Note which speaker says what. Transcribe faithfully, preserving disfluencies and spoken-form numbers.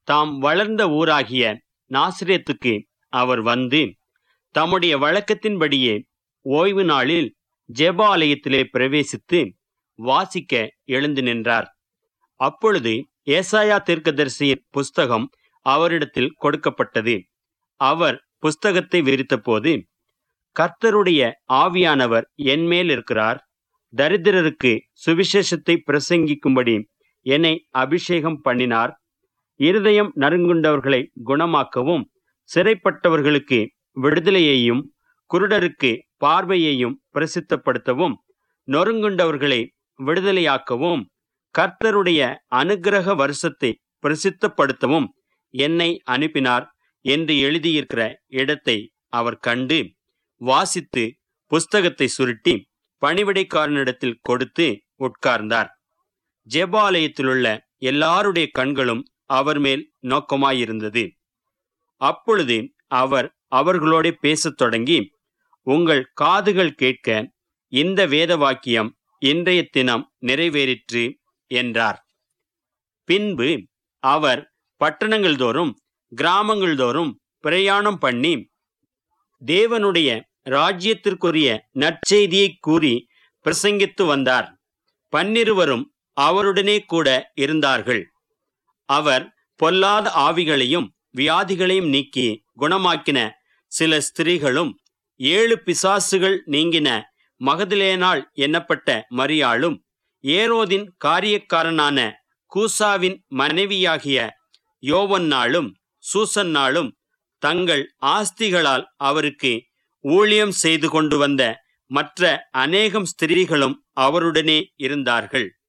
Speaker 1: தாம் வளர்ந்த ஊராகிய நாசரேத்துக்கு அவர் வந்து தம்முடைய வழக்கத்தின்படியே ஓய்வு நாளில் ஜெப ஆலயத்திலே பிரவேசித்து வாசிக்க எழுந்து நின்றார். அப்பொழுது ஏசாயா தீர்க்கதரிசியின் புஸ்தகம் அவரிடத்தில் கொடுக்கப்பட்டது. அவர் புஸ்தகத்தை விரித்தபோது, கர்த்தருடைய ஆவியானவர் என்மேல் இருக்கிறார், தரித்திரருக்கு சுவிசேஷத்தை பிரசங்கிக்கும்படி என்னை அபிஷேகம் பண்ணினார், இருதயம் நறுங்குண்டவர்களை குணமாக்கவும், சிறைப்பட்டவர்களுக்கு விடுதலையையும், குருடருக்கு பார்வையையும் பிரசித்தப்படுத்தவும், நொறுங்குண்டவர்களை விடுதலையாக்கவும், கர்த்தருடைய அனுக்கிரக வருஷத்தை பிரசித்தப்படுத்தவும் என்னை அனுப்பினார் என்று எழுதியிருக்கிற இடத்தை அவர் கண்டு வாசித்து புஸ்தகத்தை சுருட்டி பணிவிடைக்காரனிடத்தில் கொடுத்து உட்கார்ந்தார். ஜெபாலயத்திலுள்ள எல்லாருடைய கண்களும் அவர் மேல் நோக்கமாயிருந்தது. அப்பொழுது அவர் அவர்களோட பேசத் தொடங்கி, உங்கள் காதுகள் கேட்க இந்த வேத வாக்கியம் இன்றைய தினம் நிறைவேறிற்று என்றார். பின்பு அவர் பட்டணங்கள் தோறும் கிராமங்கள் தோறும் பிரயாணம் பண்ணி தேவனுடைய ராஜ்யத்திற்குரிய நற்செய்தியை கூறி பிரசங்கித்து வந்தார். பன்னிருவரும் அவருடனே கூட இருந்தார்கள். அவர் பொல்லாத ஆவிகளையும் வியாதிகளையும் நீக்கி குணமாக்கின சில ஸ்திரீகளும், ஏழு பிசாசுகள் நீங்கின மகதலேனாள் என்னப்பட்ட மரியாளும், ஏரோதின் காரியக்காரனான கூசாவின் மனைவியாகிய யோவன்னாளும் சூசன்னாளும் தங்கள் ஆஸ்திகளால் அவருக்கு ஊழியம் செய்து கொண்டு வந்த மற்ற அநேகம் ஸ்திரீகளும் அவருடனே இருந்தார்கள்.